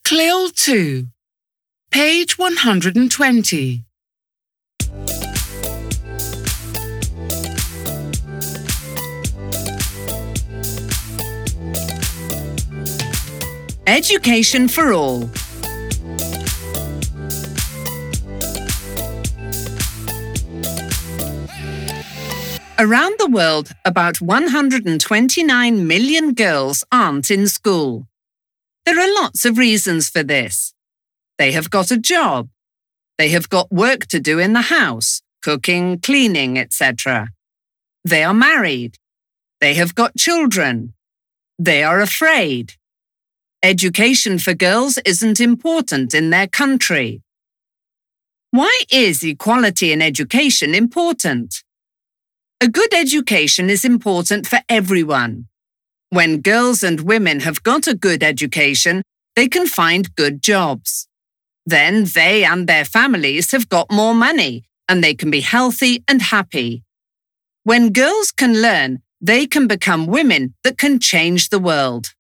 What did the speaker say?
CLIL 2, page 120. Education for all. Around the world, about 129 million girls aren't in school. There are lots of reasons for this. They have got a job. They have got work to do in the house, cooking, cleaning, etc. They are married. They have got children. They are afraid. Education for girls isn't important in their country. Why is equality in education important? A good education is important for everyone. When girls and women have got a good education, they can find good jobs. Then they and their families have got more money and they can be healthy and happy. When girls can learn, they can become women that can change the world.